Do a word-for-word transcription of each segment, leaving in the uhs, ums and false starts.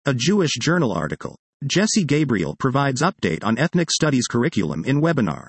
A Jewish Journal article. Jesse Gabriel provides update on ethnic studies curriculum in webinar.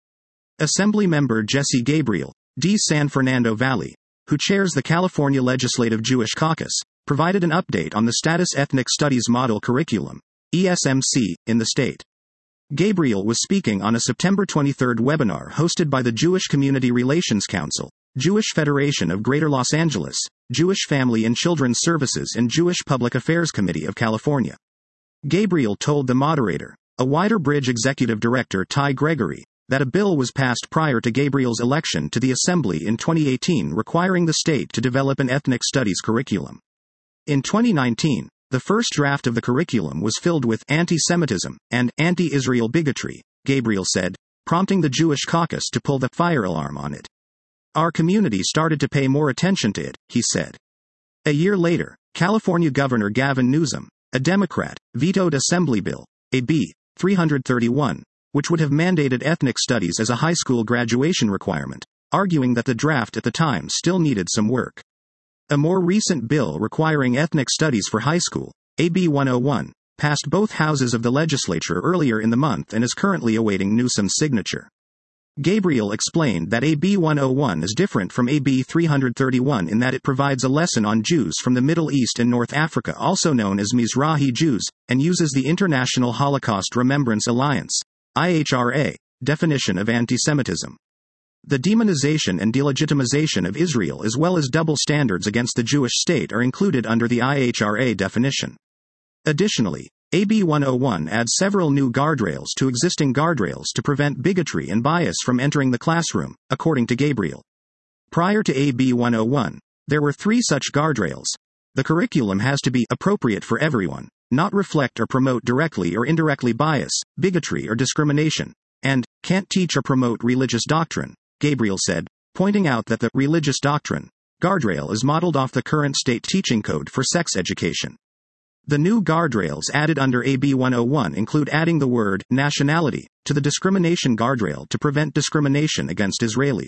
Assembly member Jesse Gabriel, D. San Fernando Valley, who chairs the California Legislative Jewish Caucus, provided an update on the Status Ethnic Studies Model Curriculum, E S M C, in the state. Gabriel was speaking on a September twenty-third webinar hosted by the Jewish Community Relations Council, Jewish Federation of Greater Los Angeles, Jewish Family and Children's Services and Jewish Public Affairs Committee of California. Gabriel told the moderator, a Wider Bridge executive director Ty Gregory, that a bill was passed prior to Gabriel's election to the Assembly in twenty eighteen requiring the state to develop an ethnic studies curriculum. In twenty nineteen, the first draft of the curriculum was filled with anti-Semitism and anti-Israel bigotry, Gabriel said, prompting the Jewish caucus to pull the fire alarm on it. Our community started to pay more attention to it, he said. A year later, California Governor Gavin Newsom, a Democrat, vetoed Assembly Bill A B three thirty-one, which would have mandated ethnic studies as a high school graduation requirement, arguing that the draft at the time still needed some work. A more recent bill requiring ethnic studies for high school, A B one oh one, passed both houses of the legislature earlier in the month and is currently awaiting Newsom's signature. Gabriel explained that A B one oh one is different from A B three thirty-one in that it provides a lesson on Jews from the Middle East and North Africa, also known as Mizrahi Jews, and uses the International Holocaust Remembrance Alliance, I H R A, definition of anti-Semitism. The demonization and delegitimization of Israel as well as double standards against the Jewish state are included under the I H R A definition. Additionally, A B one oh one adds several new guardrails to existing guardrails to prevent bigotry and bias from entering the classroom, according to Gabriel. Prior to A B one oh one, there were three such guardrails. The curriculum has to be appropriate for everyone, not reflect or promote directly or indirectly bias, bigotry or discrimination, and can't teach or promote religious doctrine, Gabriel said, pointing out that the religious doctrine guardrail is modeled off the current state teaching code for sex education. The new guardrails added under A B one oh one include adding the word nationality to the discrimination guardrail to prevent discrimination against Israelis.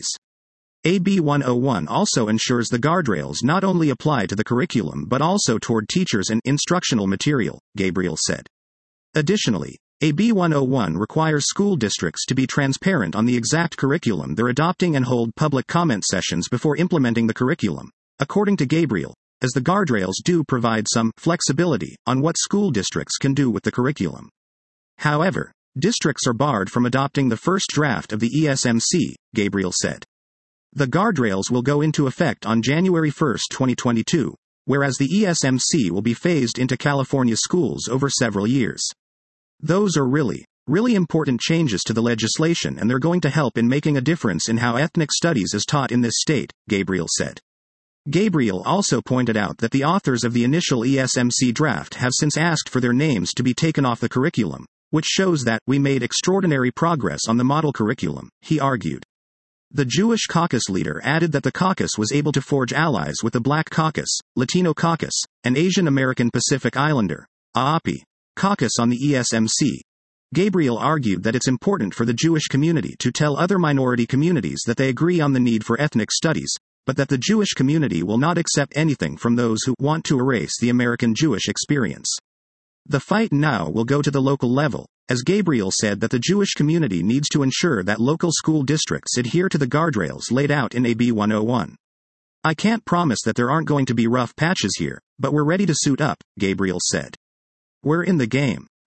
A B one oh one also ensures the guardrails not only apply to the curriculum but also toward teachers and instructional material, Gabriel said. Additionally, A B one oh one requires school districts to be transparent on the exact curriculum they're adopting and hold public comment sessions before implementing the curriculum, according to Gabriel, as the guardrails do provide some flexibility on what school districts can do with the curriculum. However, districts are barred from adopting the first draft of the E S M C, Gabriel said. The guardrails will go into effect on January first, twenty twenty-two, whereas the E S M C will be phased into California schools over several years. Those are really, really important changes to the legislation, and they're going to help in making a difference in how ethnic studies is taught in this state, Gabriel said. Gabriel also pointed out that the authors of the initial E S M C draft have since asked for their names to be taken off the curriculum, which shows that we made extraordinary progress on the model curriculum, he argued. The Jewish caucus leader added that the caucus was able to forge allies with the Black Caucus, Latino Caucus, and Asian American Pacific Islander, A A P I, caucus on the E S M C. Gabriel argued that it's important for the Jewish community to tell other minority communities that they agree on the need for ethnic studies, but that the Jewish community will not accept anything from those who want to erase the American Jewish experience. The fight now will go to the local level, as Gabriel said that the Jewish community needs to ensure that local school districts adhere to the guardrails laid out in A B one oh one. I can't promise that there aren't going to be rough patches here, but we're ready to suit up, Gabriel said. We're in the game.